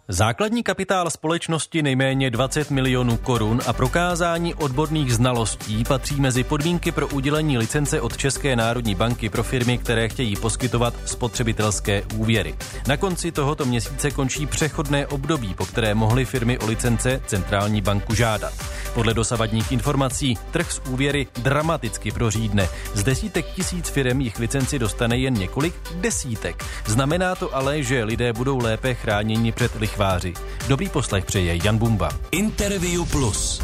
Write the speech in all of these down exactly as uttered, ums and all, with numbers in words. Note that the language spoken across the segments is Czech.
Základní kapitál společnosti nejméně dvacet milionů korun a prokázání odborných znalostí patří mezi podmínky pro udělení licence od České národní banky pro firmy, které chtějí poskytovat spotřebitelské úvěry. Na konci tohoto měsíce končí přechodné období, po které mohly firmy o licence centrální banku žádat. Podle dosavadních informací trh s úvěry dramaticky prořídne. Z desítek tisíc firem jich licenci dostane jen několik desítek. Znamená to ale, že lidé budou lépe chráněni před lichváři. Dobrý poslech přeje Jan Bumba. Interview Plus.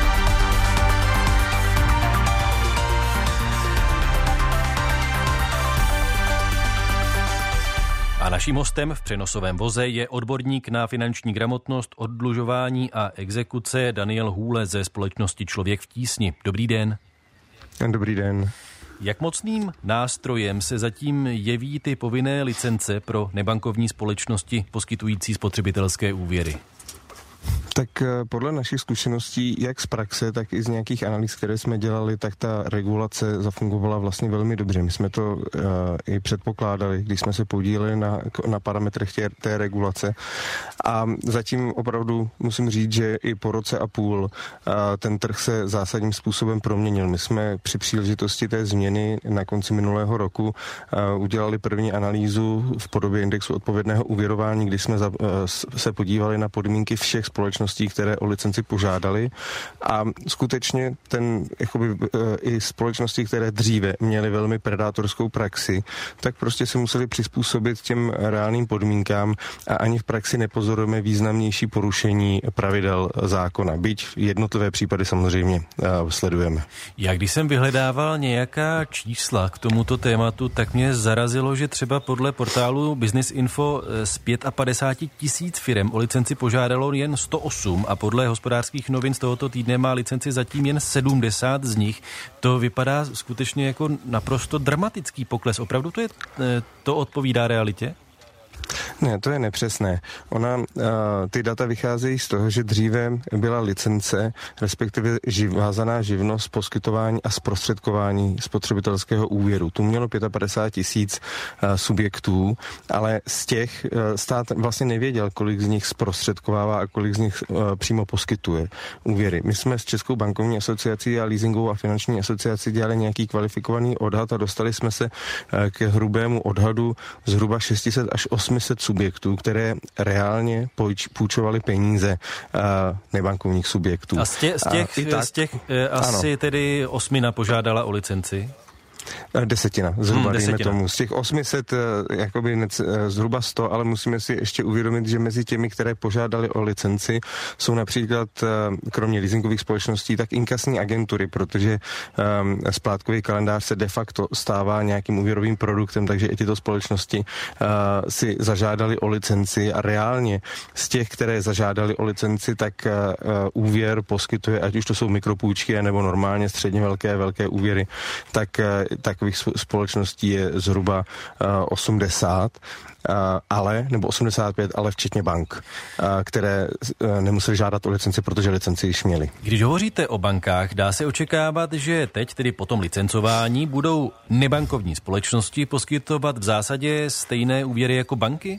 A naším hostem v přenosovém voze je odborník na finanční gramotnost, oddlužování a exekuce Daniel Hůle ze společnosti Člověk v tísni. Dobrý den. Dobrý den. Jak mocným nástrojem se zatím jeví ty povinné licence pro nebankovní společnosti poskytující spotřebitelské úvěry? Tak podle našich zkušeností, jak z praxe, tak i z nějakých analýz, které jsme dělali, tak ta regulace zafungovala vlastně velmi dobře. My jsme to uh, i předpokládali, když jsme se podíleli na, na parametrech tě, té regulace. A zatím opravdu musím říct, že i po roce a půl uh, ten trh se zásadním způsobem proměnil. My jsme při příležitosti té změny na konci minulého roku uh, udělali první analýzu v podobě indexu odpovědného úvěrování, kdy jsme za, uh, se podívali na podmínky všech společností, které o licenci požádali, a skutečně ten, jakoby, i společnosti, které dříve měly velmi predátorskou praxi, tak prostě se museli přizpůsobit těm reálným podmínkám a ani v praxi nepozorujeme významnější porušení pravidel zákona. Byť jednotlivé případy samozřejmě sledujeme. Já když jsem vyhledával nějaká čísla k tomuto tématu, tak mě zarazilo, že třeba podle portálu Business Info z padesát pět tisíc firem o licenci požádalo jen sto osm a podle Hospodářských novin z tohoto týdne má licenci zatím jen sedmdesát z nich. To vypadá skutečně jako naprosto dramatický pokles. Opravdu to, je, to odpovídá realitě? Ne, to je nepřesné. Ona, uh, ty data vycházejí z toho, že dříve byla licence, respektive živ, vázaná živnost, poskytování a zprostředkování spotřebitelského úvěru. Tu mělo padesát pět tisíc uh, subjektů, ale z těch uh, stát vlastně nevěděl, kolik z nich zprostředkovává a kolik z nich uh, přímo poskytuje úvěry. My jsme s Českou bankovní asociací a leasingovou a finanční asociací dělali nějaký kvalifikovaný odhad a dostali jsme se uh, k hrubému odhadu zhruba šest set až osm set subjektů, které reálně půjčovaly peníze uh, nebankovních subjektů. A z těch, z těch, a tak, z těch uh, asi ano. tedy osmina požádala o licenci? Desetina, zhruba, hmm, dejme tomu. Z těch osm set, jakoby nec, zhruba sto, ale musíme si ještě uvědomit, že mezi těmi, které požádali o licenci, jsou například, kromě leasingových společností, tak inkasní agentury, protože um, splátkový kalendář se de facto stává nějakým úvěrovým produktem, takže i tyto společnosti uh, si zažádali o licenci a reálně z těch, které zažádali o licenci, tak uh, úvěr poskytuje, ať už to jsou mikropůjčky, nebo normálně středně velké, velké úvěry, tak uh, takových společností je zhruba uh, osmdesát, uh, ale, nebo osmdesát pět, ale včetně bank, uh, které uh, nemuseli žádat o licenci, protože licenci již měli. Když hovoříte o bankách, dá se očekávat, že teď, tedy po tom licencování, budou nebankovní společnosti poskytovat v zásadě stejné úvěry jako banky?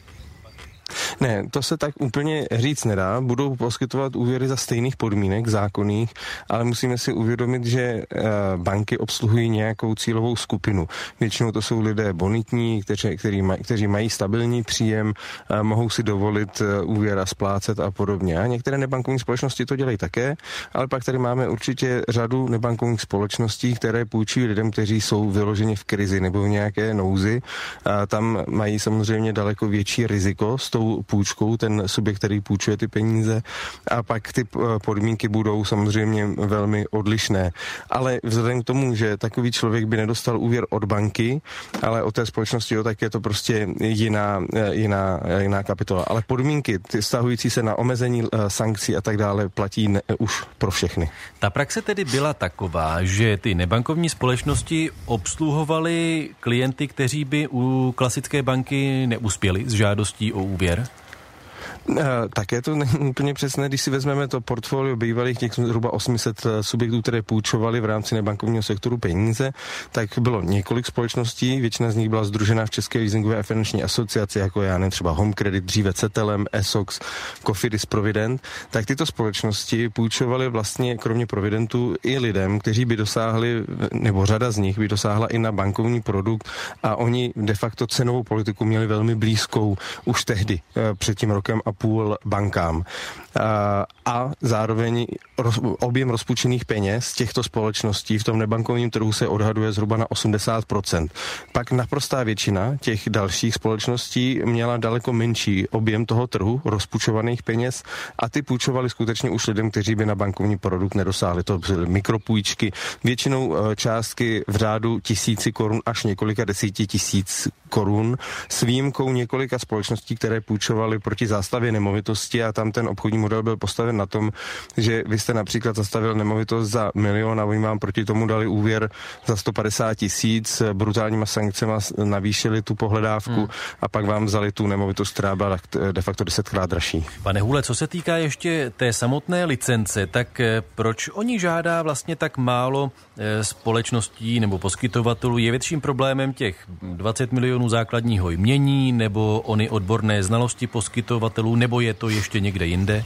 Ne, to se tak úplně říct nedá. Budou poskytovat úvěry za stejných podmínek zákonných, ale musíme si uvědomit, že e, banky obsluhují nějakou cílovou skupinu. Většinou to jsou lidé bonitní, kteři, kteří, maj, kteří mají stabilní příjem, e, mohou si dovolit e, úvěr a splácet a podobně. A některé nebankovní společnosti to dělají také, ale pak tady máme určitě řadu nebankovních společností, které půjčují lidem, kteří jsou vyloženi v krizi nebo v nějaké nouzi. A tam mají samozřejmě daleko větší riziko s tou půjčkou, ten subjekt, který půjčuje ty peníze, a pak ty podmínky budou samozřejmě velmi odlišné. Ale vzhledem k tomu, že takový člověk by nedostal úvěr od banky, ale od té společnosti, jo, tak je to prostě jiná, jiná, jiná kapitola. Ale podmínky, ty stahující se na omezení sankcí a tak dále, platí ne, už pro všechny. Ta praxe tedy byla taková, že ty nebankovní společnosti obsluhovaly klienty, kteří by u klasické banky neuspěli s žádostí o úvěr? Také to není úplně přesné, když si vezmeme to portfolio bývalých těch zhruba osm set subjektů, které půjčovali v rámci nebankovního sektoru peníze, tak bylo několik společností, většina z nich byla sdružená v České leasingové a finanční asociaci, jako já nevím, třeba Home Credit, dříve Cetelem, Essox, Cofidis, Provident, tak tyto společnosti půjčovaly vlastně kromě Providentu i lidem, kteří by dosáhli, nebo řada z nich by dosáhla i na bankovní produkt a oni de facto cenovou politiku měli velmi blízkou už tehdy, před tím rokem a půl bankám. A zároveň roz, objem rozpůjčených peněz těchto společností v tom nebankovním trhu se odhaduje zhruba na osmdesát procent. Pak naprostá většina těch dalších společností měla daleko menší objem toho trhu rozpůjčovaných peněz a ty půjčovali skutečně už lidem, kteří by na bankovní produkt nedosáhli. To byly mikropůjčky, většinou částky v řádu tisíci korun až několika desíti tisíc korun s výjimkou několika společností, které půjčovaly proti zástavě nemovitosti a tam ten obchodní model byl postaven na tom, že vy jste například zastavil nemovitost za milion a oni vám proti tomu dali úvěr za sto padesát tisíc, brutálníma sankcemi navýšili tu pohledávku hmm. a pak vám vzali tu nemovitost, která byla de facto desetkrát dražší. Pane Hůle, co se týká ještě té samotné licence, tak proč oni žádá vlastně tak málo společností nebo poskytovatelů? Je větším problémem těch dvacet milionů základního jmění nebo ony odborné znalosti poskytovatelů, nebo je to ještě někde jinde?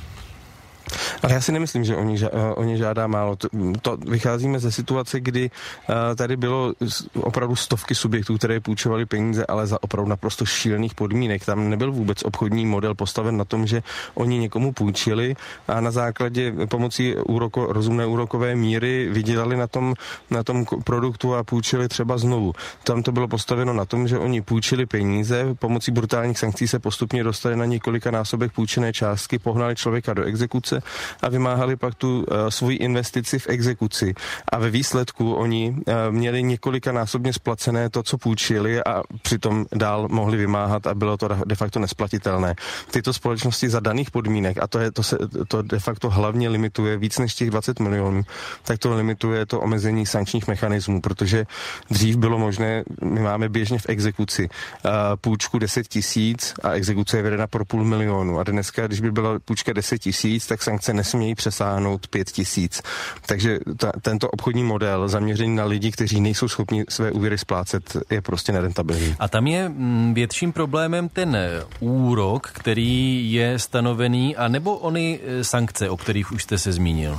Ale já si nemyslím, že oni, oni žádá málo. To, to vycházíme ze situace, kdy uh, tady bylo opravdu stovky subjektů, které půjčovali peníze, ale za opravdu naprosto šílených podmínek. Tam nebyl vůbec obchodní model postaven na tom, že oni někomu půjčili a na základě pomocí úroko, rozumné úrokové míry vydělali na tom, na tom produktu a půjčili třeba znovu. Tam to bylo postaveno na tom, že oni půjčili peníze, pomocí brutálních sankcí se postupně dostali na několika násobek půjčené částky, pohnali člověka do exekuce a vymáhali pak tu uh, svoji investici v exekuci. A ve výsledku oni uh, měli několikanásobně splacené to, co půjčili a přitom dál mohli vymáhat a bylo to de facto nesplatitelné. Tyto společnosti za daných podmínek, a to, je, to se to de facto hlavně limituje víc než těch dvacet milionů, tak to limituje to omezení sankčních mechanismů, protože dřív bylo možné, my máme běžně v exekuci uh, půjčku deset tisíc a exekuce je vedena pro půl milionu. A dneska, když by byla půjčka deset tisíc, tak sankce nesmějí přesáhnout pět tisíc. Takže ta, tento obchodní model zaměřený na lidi, kteří nejsou schopni své úvěry splácet, je prostě nerentabilní. A tam je větším problémem ten úrok, který je stanovený, anebo ony sankce, o kterých už jste se zmínil?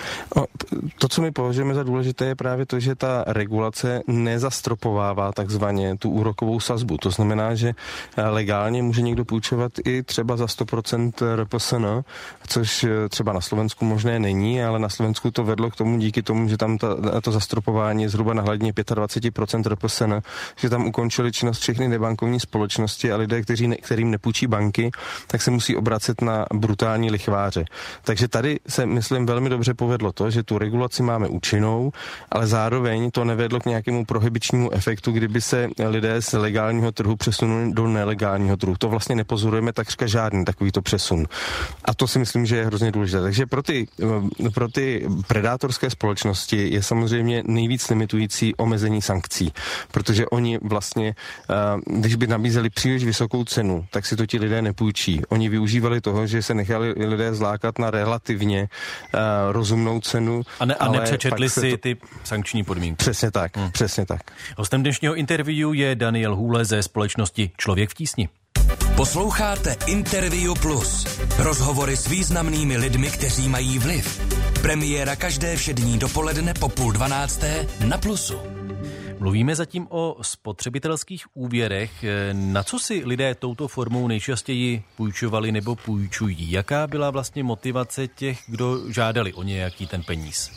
To, co my považujeme za důležité, je právě to, že ta regulace nezastropovává takzvaně tu úrokovou sazbu. To znamená, že legálně může někdo půjčovat i třeba za sto procent R P S N, což třeba na Slovensku možné není, ale na Slovensku to vedlo k tomu díky tomu, že tam ta, to zastropování je zhruba na hladině dvacet pět procent R P S N, že tam ukončili činnost všechny nebankovní společnosti a lidé, kteří ne, kterým nepůjčí banky, tak se musí obracet na brutální lichváře. Takže tady se, myslím, velmi dobře povedlo to, že tu regulaci máme účinnou, ale zároveň to nevedlo k nějakému prohibičnímu efektu, kdyby se lidé z legálního trhu přesunuli do nelegálního trhu. To vlastně nepozorujeme takřka žádný takovýto přesun. A to si myslím, že je hrozně důležité. Takže pro ty, pro ty predátorské společnosti je samozřejmě nejvíc limitující omezení sankcí, protože oni vlastně, když by nabízeli příliš vysokou cenu, tak si to ti lidé nepůjčí. Oni využívali toho, že se nechali lidé zlákat na relativně rozumnou cenu. A, ne, a nepřečetli si to... ty sankční podmínky. Přesně tak, hmm. přesně tak. Hostem dnešního interview je Daniel Hůle ze společnosti Člověk v tísni. Posloucháte Interview Plus. Rozhovory s významnými lidmi, kteří mají vliv. Premiéra každé všední dopoledne po půl dvanácté na Plusu. Mluvíme zatím o spotřebitelských úvěrech. Na co si lidé touto formou nejčastěji půjčovali nebo půjčují? Jaká byla vlastně motivace těch, kdo žádali o nějaký ten peníz?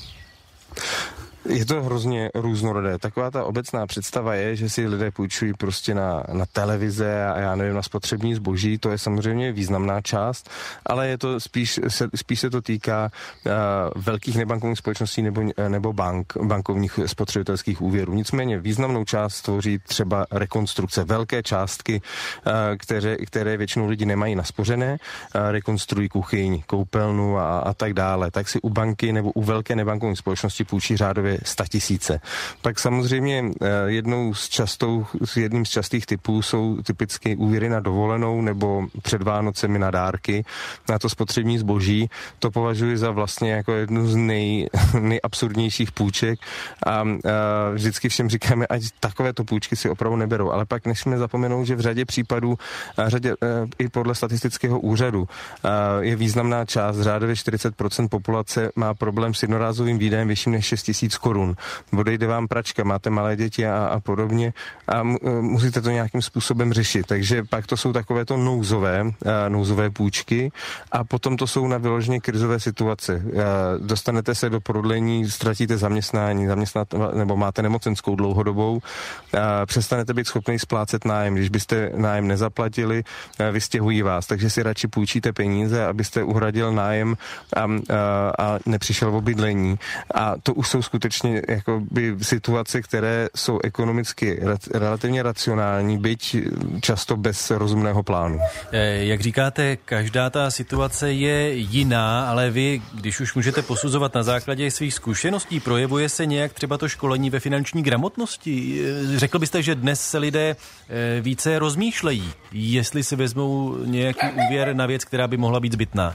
Je to hrozně různorodé. Taková ta obecná představa je, že si lidé půjčují prostě na, na televize a já nevím, na spotřební zboží, to je samozřejmě významná část, ale je to spíš se, spíš se to týká uh, velkých nebankovních společností nebo, nebo bank, bankovních spotřebitelských úvěrů. Nicméně významnou část tvoří třeba rekonstrukce, velké částky, uh, které, které většinou lidi nemají naspořené, uh, rekonstruují kuchyň, koupelnu a, a tak dále. Tak si u banky nebo u velké nebankovní společnosti půjčí řádově řádově statisíce. Pak samozřejmě jednou z častou, jedním z častých typů jsou typicky úvěry na dovolenou nebo před Vánocemi na dárky, na to spotřební zboží. To považuji za vlastně jako jednu z nej, nejabsurdnějších půjček a, a vždycky všem říkáme, ať takovéto půjčky si opravdu neberou. Ale pak nesmíme zapomenout, že v řadě případů, a řadě, i podle statistického úřadu, je významná část, řádově čtyřicet procent populace má problém s jednorázovým výdajem vyšším než šest tisíc korun. Odejde vám pračka, máte malé děti a, a podobně a musíte to nějakým způsobem řešit. Takže pak to jsou takovéto nouzové, nouzové půjčky a potom to jsou na vyloženě krizové situace. Dostanete se do prodlení, ztratíte zaměstnání, zaměstnat, nebo máte nemocenskou dlouhodobou, přestanete být schopni splácet nájem. Když byste nájem nezaplatili, vystěhují vás, takže si radši půjčíte peníze, abyste uhradil nájem a, a, a nepřišel o bydlení. A to už jsou skutečně jakoby situace, které jsou ekonomicky relativně racionální, byť často bez rozumného plánu. Jak říkáte, každá ta situace je jiná, ale vy, když už můžete posuzovat na základě svých zkušeností, projevuje se nějak třeba to školení ve finanční gramotnosti? Řekl byste, že dnes se lidé více rozmýšlejí, jestli si vezmou nějaký úvěr na věc, která by mohla být zbytná?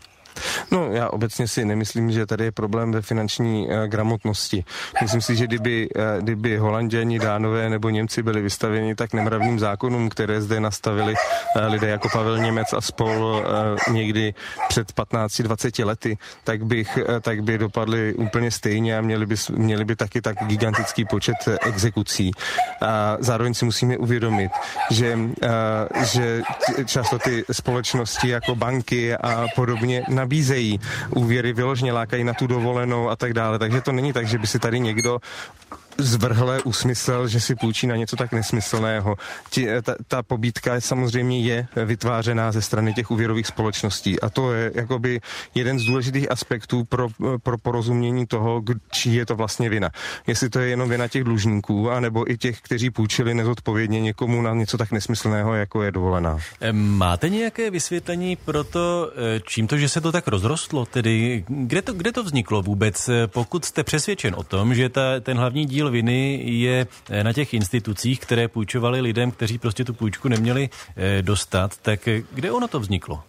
No, já obecně si nemyslím, že tady je problém ve finanční uh, gramotnosti. Myslím si, že kdyby, uh, kdyby Holanděni, Dánové nebo Němci byli vystaveni tak nemravným zákonům, které zde nastavili uh, lidé jako Pavel Němec a spol uh, někdy před patnácti dvaceti lety, tak, bych, uh, tak by dopadli úplně stejně a měli by, měli by taky tak gigantický počet uh, exekucí. A zároveň si musíme uvědomit, že, uh, že t- často ty společnosti jako banky a podobně nabízejí úvěry, vyloženě lákají na tu dovolenou a tak dále. Takže to není tak, že by si tady někdo zvrhle usmyslel, že si půjčí na něco tak nesmyslného. Ti, ta, ta pobídka samozřejmě je vytvářená ze strany těch úvěrových společností a to je jakoby jeden z důležitých aspektů pro, pro porozumění toho, čí je to vlastně vina. Jestli to je jenom vina těch dlužníků, anebo i těch, kteří půjčili nezodpovědně někomu na něco tak nesmyslného, jako je dovolená. Máte nějaké vysvětlení pro to, čím to, že se to tak rozrostlo? Tedy kde to, kde to vzniklo vůbec? Pokud jste přesvědčen o tom, že ta, ten hlavní díl viny je na těch institucích, které půjčovaly lidem, kteří prostě tu půjčku neměli dostat, tak kde ono to vzniklo?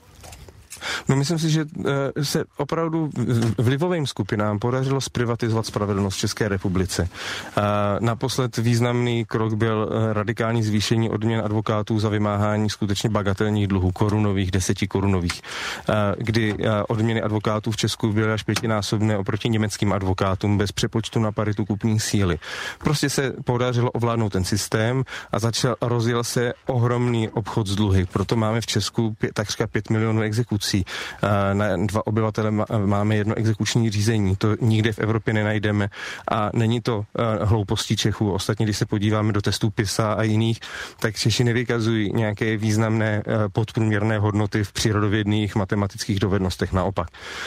No myslím si, že se opravdu vlivovým skupinám podařilo zprivatizovat spravedlnost v České republice. Naposled významný krok byl radikální zvýšení odměn advokátů za vymáhání skutečně bagatelních dluhů, korunových, desetikorunových, kdy odměny advokátů v Česku byly až pětinásobné oproti německým advokátům bez přepočtu na paritu kupní síly. Prostě se podařilo ovládnout ten systém a začal rozjel se ohromný obchod s dluhy. Proto máme v Česku pě, takřka pět milionů exekucí. Na dva obyvatele máme jedno exekuční řízení. To nikde v Evropě nenajdeme a není to hloupostí Čechů. Ostatně, když se podíváme do testů PISA a jiných, tak Češi nevykazují nějaké významné podprůměrné hodnoty v přírodovědných matematických dovednostech. Naopak.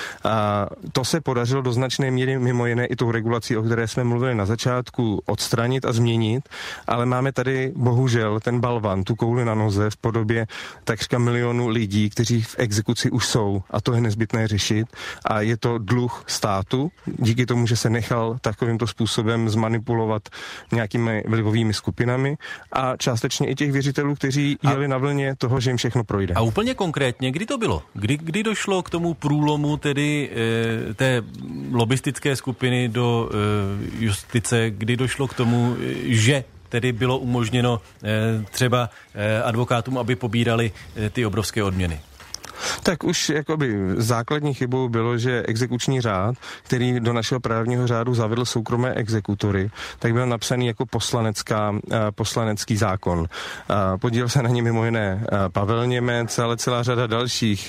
A to se podařilo do značné míry mimo jiné i tou regulací, o které jsme mluvili na začátku, odstranit a změnit, ale máme tady bohužel ten balvan, tu kouli na noze v podobě takřka milionu lidí, kteří v exekuci už jsou a to je nezbytné řešit a je to dluh státu díky tomu, že se nechal takovýmto způsobem zmanipulovat nějakými vlivovými skupinami a částečně i těch věřitelů, kteří a... jeli na vlně toho, že jim všechno projde. A úplně konkrétně, kdy to bylo? Kdy, kdy došlo k tomu průlomu tedy e, té lobistické skupiny do e, justice, kdy došlo k tomu, že tedy bylo umožněno e, třeba e, advokátům, aby pobírali e, ty obrovské odměny? Tak už jakoby základní chybou bylo, že exekuční řád, který do našeho právního řádu zavedl soukromé exekutory, tak byl napsaný jako poslanecká, poslanecký zákon. Podílel se na něm mimo jiné Pavel Němec, ale celá řada dalších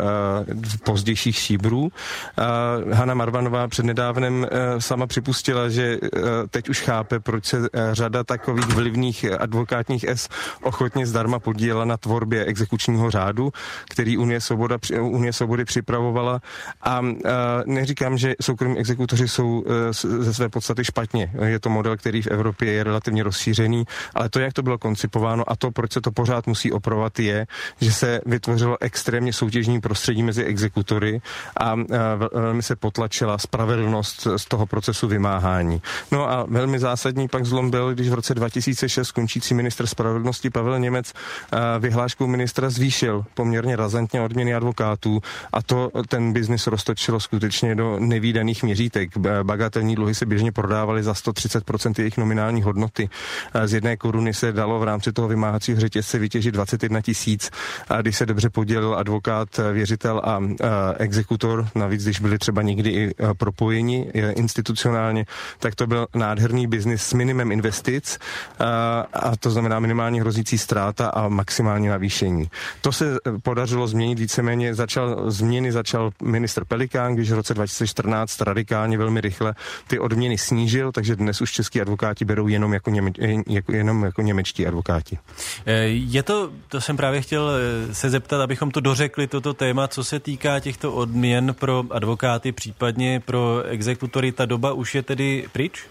pozdějších šíbrů. Hana Marvanová přednedávnem sama připustila, že teď už chápe, proč se řada takových vlivných advokátních es ochotně zdarma podílela na tvorbě exekučního řádu, který Unie Svoboda, Unie svobody připravovala a neříkám, že soukromí exekutoři jsou ze své podstaty špatně. Je to model, který v Evropě je relativně rozšířený, ale to, jak to bylo koncipováno a to, proč se to pořád musí opravovat, je, že se vytvořilo extrémně soutěžní prostředí mezi exekutory a velmi se potlačila spravedlnost z toho procesu vymáhání. No a velmi zásadní pak zlom byl, když v roce dva tisíce šest končící ministr spravedlnosti Pavel Němec vyhláškou ministra zvýšil poměrně razantně odměny advokátů a to ten biznis roztočilo skutečně do nevídaných měřítek. Bagatelní dluhy se běžně prodávaly za sto třicet procent jejich nominální hodnoty. Z jedné koruny se dalo v rámci toho vymáhacího řetězce vytěžit dvacet jedna tisíc a když se dobře podělil advokát, věřitel a, a exekutor, navíc když byli třeba někdy i propojeni institucionálně, tak to byl nádherný biznis s minimem investic a, a to znamená minimálně hrozící ztráta a maximální navýšení. To se podařilo změnit víceméně, začal, změny začal ministr Pelikán, když v roce dva tisíce čtrnáct radikálně velmi rychle ty odměny snížil, takže dnes už český advokáti berou jenom jako, něme, jako, jenom jako němečtí advokáti. Je to, to jsem právě chtěl se zeptat, abychom to dořekli, toto téma, co se týká těchto odměn pro advokáty, případně pro exekutory, ta doba už je tedy pryč?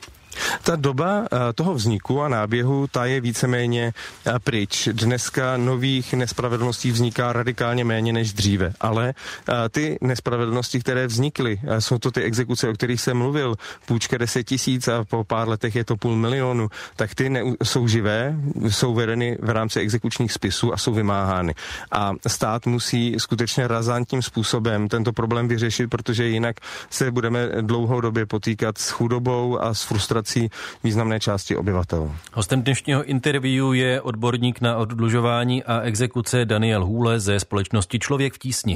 Ta doba toho vzniku a náběhu, ta je víceméně pryč. Dneska nových nespravedlností vzniká radikálně méně než dříve, ale ty nespravedlnosti, které vznikly, jsou to ty exekuce, o kterých jsem mluvil, půjčka deset tisíc a po pár letech je to půl milionu, tak ty ne, jsou živé, jsou vedeny v rámci exekučních spisů a jsou vymáhány. A stát musí skutečně razantním způsobem tento problém vyřešit, protože jinak se budeme dlouhodobě potýkat s chudobou a s frustrací významné části obyvatel. Hostem dnešního interview je odborník na oddlužování a exekuce Daniel Hůle ze společnosti Člověk v tísni.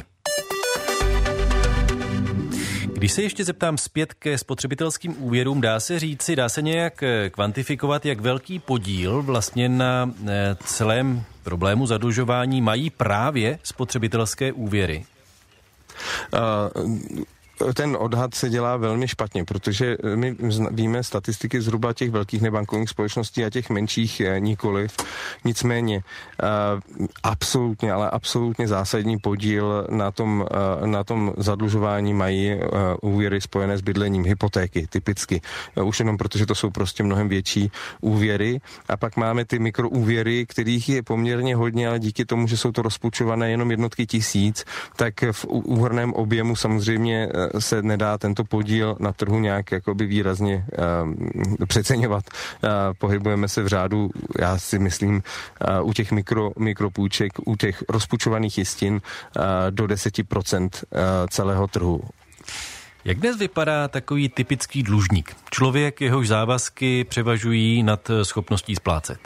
Když se ještě zeptám zpět ke spotřebitelským úvěrům, dá se říci, dá se nějak kvantifikovat, jak velký podíl vlastně na celém problému zadlužování mají právě spotřebitelské úvěry? Uh, Ten odhad se dělá velmi špatně, protože my víme statistiky zhruba těch velkých nebankovních společností a těch menších nikoliv. Nicméně absolutně, ale absolutně zásadní podíl na tom, na tom zadlužování mají úvěry spojené s bydlením, hypotéky typicky. Už jenom protože to jsou prostě mnohem větší úvěry. A pak máme ty mikroúvěry, kterých je poměrně hodně, ale díky tomu, že jsou to rozpůjčované jenom jednotky tisíc, tak v úhrnném objemu samozřejmě se nedá tento podíl na trhu nějak jakoby výrazně uh, přeceňovat. Uh, pohybujeme se v řádu, já si myslím, uh, u těch mikro, mikropůjček, u těch rozpůjčovaných jistin uh, do deset procent uh, celého trhu. Jak dnes vypadá takový typický dlužník? Člověk, jehož závazky převažují nad schopností splácet.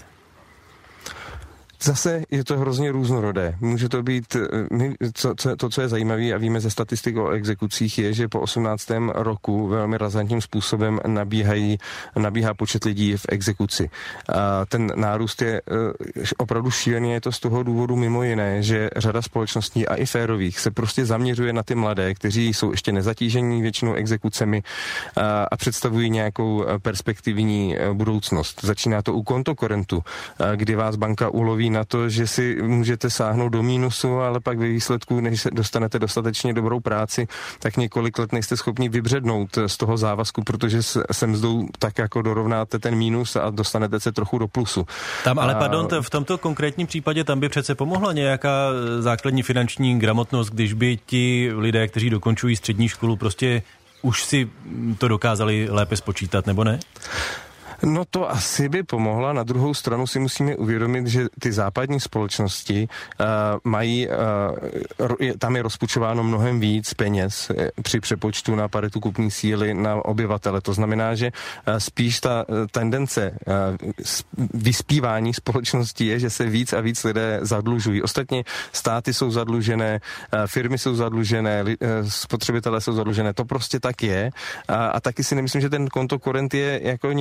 Zase je to hrozně různorodé. Může to být, my, co, co, to, co je zajímavé a víme ze statistik o exekucích, je, že po osmnáctém roku velmi razantním způsobem nabíhají, nabíhá počet lidí v exekuci. A ten nárůst je opravdu šílený, je to z toho důvodu mimo jiné, že řada společností a i férových se prostě zaměřuje na ty mladé, kteří jsou ještě nezatížení většinou exekucemi a, a představují nějakou perspektivní budoucnost. Začíná to u kontokorentu, kdy vás banka uloví na to, že si můžete sáhnout do mínusu, ale pak ve výsledku, než se dostanete dostatečně dobrou práci, tak několik let nejste schopni vybřednout z toho závazku, protože se mzdou tak jako dorovnáte ten mínus a dostanete se trochu do plusu. Tam ale, pardon, v tomto konkrétním případě tam by přece pomohla nějaká základní finanční gramotnost, když by ti lidé, kteří dokončují střední školu, prostě už si to dokázali lépe spočítat, nebo ne? No to asi by pomohla. Na druhou stranu si musíme uvědomit, že ty západní společnosti uh, mají, uh, je, tam je rozpučováno mnohem víc peněz při přepočtu na paritu kupní síly na obyvatele. To znamená, že uh, spíš ta uh, tendence uh, vyspívání společnosti je, že se víc a víc lidé zadlužují. Ostatně státy jsou zadlužené, uh, firmy jsou zadlužené, li, uh, spotřebitelé jsou zadlužené. To prostě tak je. A, a taky si nemyslím, že ten kontokorent je jako něco, co pak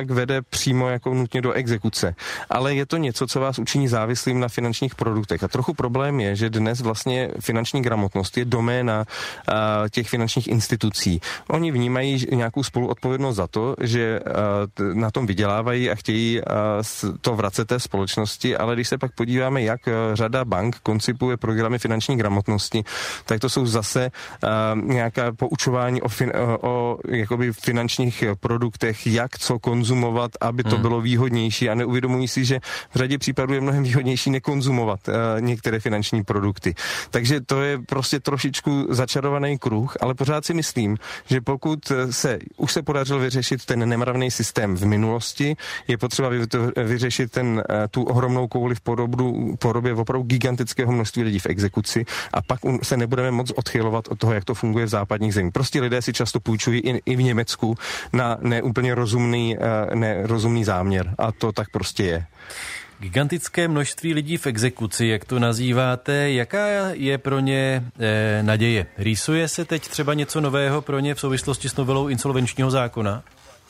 pak vede přímo jako nutně do exekuce. Ale je to něco, co vás učiní závislým na finančních produktech. A trochu problém je, že dnes vlastně finanční gramotnost je doména uh, těch finančních institucí. Oni vnímají nějakou spoluodpovědnost za to, že uh, na tom vydělávají a chtějí uh, to vracet té společnosti, ale když se pak podíváme, jak uh, řada bank koncipuje programy finanční gramotnosti, tak to jsou zase uh, nějaká poučování o, fin- o jakoby finančních produktech, jak co konzumovat, aby to hmm. bylo výhodnější, a neuvědomují si, že v řadě případů je mnohem výhodnější nekonzumovat uh, některé finanční produkty. Takže to je prostě trošičku začarovaný kruh, ale pořád si myslím, že pokud se už se podařilo vyřešit ten nemravný systém v minulosti, je potřeba vy, vyřešit ten, tu ohromnou kouli v podobu, podobě opravdu gigantického množství lidí v exekuci, a pak se nebudeme moc odchylovat od toho, jak to funguje v západních zemích. Prostě lidé si často půjčují i, i v Německu na neúplně rozumný, nerozumný záměr, a to tak prostě je. Gigantické množství lidí v exekuci, jak to nazýváte, jaká je pro ně eh, naděje? Rýsuje se teď třeba něco nového pro ně v souvislosti s novelou insolvenčního zákona?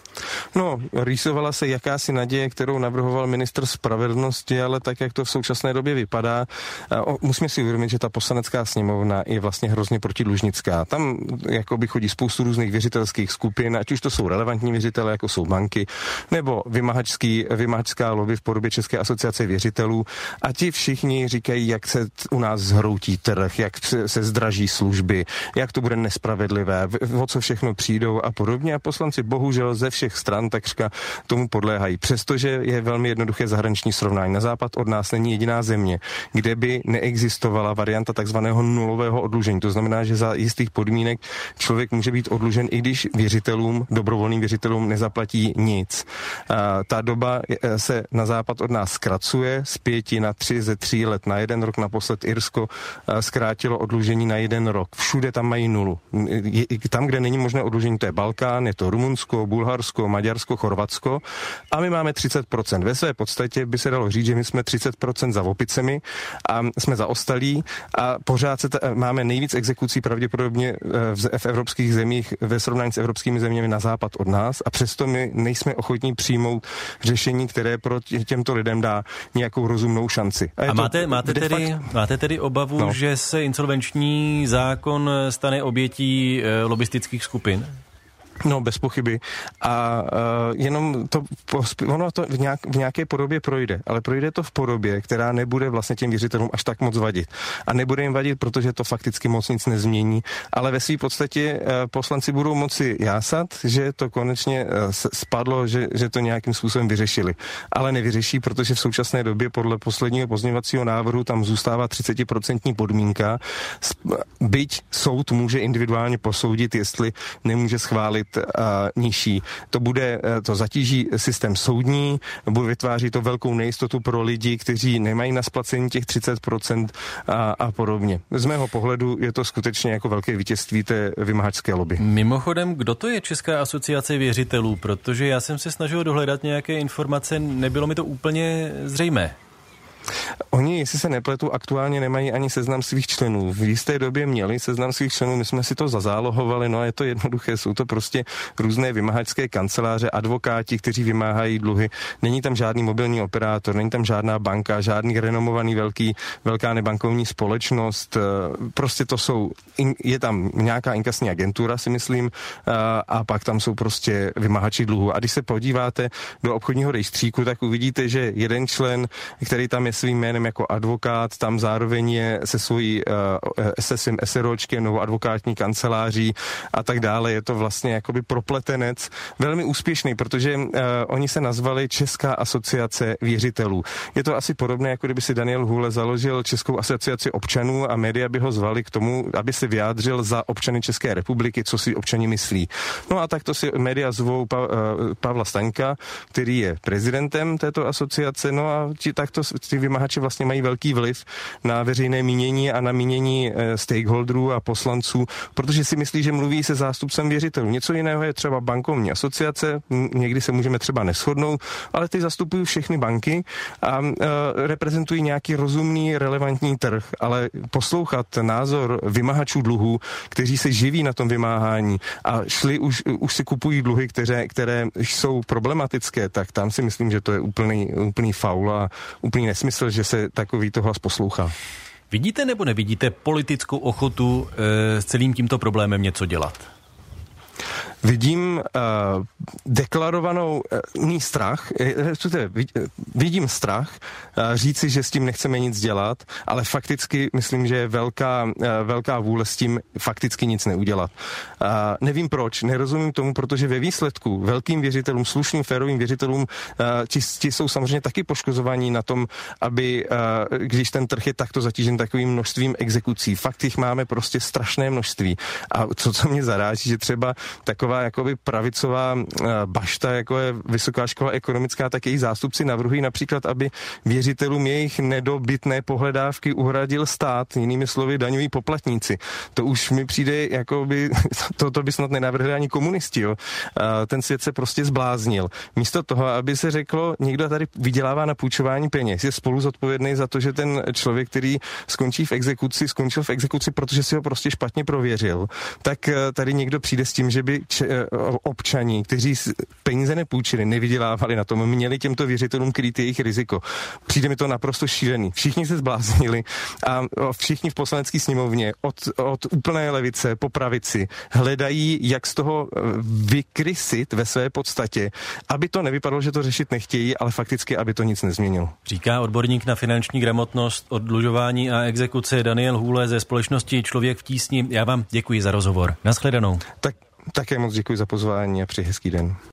No, rýsovala se jakási naděje, kterou navrhoval ministr spravedlnosti, ale tak, jak to v současné době vypadá, musíme si uvědomit, že ta poslanecká sněmovna je vlastně hrozně protidlužnická. Tam jakoby chodí spoustu různých věřitelských skupin, ať už to jsou relevantní věřitele, jako jsou banky, nebo vymahačský, vymahačská lobby v podobě České asociace věřitelů, a ti všichni říkají, jak se u nás zhroutí trh, jak se zdraží služby, jak to bude nespravedlivé, o co všechno přijdou a podobně, a poslanci bohužel ze všech stran takřka tomu podléhají. Přestože je velmi jednoduché zahraniční srovnání. Na západ od nás není jediná země, kde by neexistovala varianta takzvaného nulového oddlužení. To znamená, že za jistých podmínek člověk může být oddlužen, i když věřitelům, dobrovolným věřitelům nezaplatí nic. A ta doba se na západ od nás zkracuje z pěti na tři, ze tří let na jeden rok. Naposled Irsko zkrátilo oddlužení na jeden rok. Všude tam mají nulu. Tam, kde není možné oddlužení, to je Balkán, je to Rumunsko, Bulharsko, Maďarsko, Chorvatsko, a my máme třicet procent. Ve své podstatě by se dalo říct, že my jsme třicet procent za opicemi a jsme zaostalí, a pořád se ta, máme nejvíc exekucí pravděpodobně v, v evropských zemích ve srovnání s evropskými zeměmi na západ od nás, a přesto my nejsme ochotní přijmout řešení, které pro tě, těmto lidem dá nějakou rozumnou šanci. A, a máte, máte, tedy, fakt... máte tedy obavu, no. že se insolvenční zákon stane obětí e, lobistických skupin? No, bez pochyby. A uh, jenom to, ono to v, nějak, v nějaké podobě projde, ale projde to v podobě, která nebude vlastně těm věřitelům až tak moc vadit. A nebude jim vadit, protože to fakticky moc nic nezmění, ale ve své podstatě uh, poslanci budou moci jásat, že to konečně uh, spadlo, že, že to nějakým způsobem vyřešili. Ale nevyřeší, protože v současné době podle posledního pozměňovacího návrhu tam zůstává třicet procent podmínka. Byť soud může individuálně posoudit, jestli nemůže schválit a nižší. To bude, to zatíží systém soudní, bude vytváří to velkou nejistotu pro lidi, kteří nemají na splacení těch třicet procent a, a podobně. Z mého pohledu je to skutečně jako velké vítězství té vymahačské lobby. Mimochodem, kdo to je Česká asociace věřitelů? Protože já jsem se snažil dohledat nějaké informace, nebylo mi to úplně zřejmé. Oni, jestli se nepletu, aktuálně nemají ani seznam svých členů. V jisté době měli seznam svých členů, my jsme si to zazálohovali, no a je to jednoduché, jsou to prostě různé vymahačské kanceláře, advokáti, kteří vymáhají dluhy. Není tam žádný mobilní operátor, není tam žádná banka, žádný renomovaný velký, velká nebankovní společnost. Prostě to jsou, je tam nějaká inkasní agentura, si myslím, a pak tam jsou prostě vymahači dluhu. A když se podíváte do obchodního rejstříku, tak uvidíte, že jeden člen, který tam je svým jménem jako advokát, tam zároveň je se svojí uh, se svým SROčkem nebo advokátní kanceláří a tak dále. Je to vlastně jakoby propletenec velmi úspěšný, protože uh, oni se nazvali Česká asociace věřitelů. Je to asi podobné, jako kdyby si Daniel Hůle založil Českou asociaci občanů a média by ho zvali k tomu, aby se vyjádřil za občany České republiky, co si občani myslí. No a tak to si média zvou pa, uh, Pavla Staňka, který je prezidentem této asociace, no a ti takto ty vymahači vlastně mají velký vliv na veřejné mínění a na mínění stakeholderů a poslanců, protože si myslí, že mluví se zástupcem věřitelů. Něco jiného je třeba bankovní asociace, někdy se můžeme třeba neshodnout, ale ty zastupují všechny banky a uh, reprezentují nějaký rozumný, relevantní trh, ale poslouchat názor vymahačů dluhů, kteří se živí na tom vymáhání a šli už, už si kupují dluhy, které, které jsou problematické, tak tam si myslím, že to je úplný, úplný faul a úplný nesmysl, že se takovýto hlas poslouchá. Vidíte nebo nevidíte politickou ochotu e, s celým tímto problémem něco dělat? Vidím uh, deklarovanou uh, strach, uh, vidím strach uh, říci, že s tím nechceme nic dělat, ale fakticky myslím, že je velká, uh, velká vůle s tím fakticky nic neudělat. Uh, nevím proč, nerozumím tomu, protože ve výsledku velkým věřitelům, slušným, férovým věřitelům, uh, ti, ti jsou samozřejmě taky poškozovaní na tom, aby, uh, když ten trh je takto zatížen takovým množstvím exekucí, fakt jich máme prostě strašné množství. A co, co mě zaráží, že třeba taková jakoby pravicová bašta, jako je Vysoká škola ekonomická, tak její zástupci navrhují například, aby věřitelům jejich nedobytné pohledávky uhradil stát, jinými slovy daňoví poplatníci. To už mi přijde, jakoby, to, to by snad nenavrhli ani komunisti, jo. Ten svět se prostě zbláznil. Místo toho, aby se řeklo, někdo tady vydělává na půjčování peněz, je spolu zodpovědný za to, že ten člověk, který skončí v exekuci, skončil v exekuci, protože si ho prostě špatně prověřil, tak tady někdo přijde s tím, že by občaní, kteří peníze nepůjčili, nevydělávali na tom, měli těmto věřitelům krýt jejich riziko. Přijde mi to naprosto šílený. Všichni se zbláznili a všichni v poslanecké sněmovně od, od úplné levice po pravici hledají, jak z toho vykrysit ve své podstatě, aby to nevypadalo, že to řešit nechtějí, ale fakticky, aby to nic nezměnilo. Říká odborník na finanční gramotnost, oddlužování a exekuce Daniel Hůle ze společnosti Člověk v tísni. Já vám děkuji za rozhovor. Nashledanou. Tak Také moc děkuji za pozvání a přeji hezký den.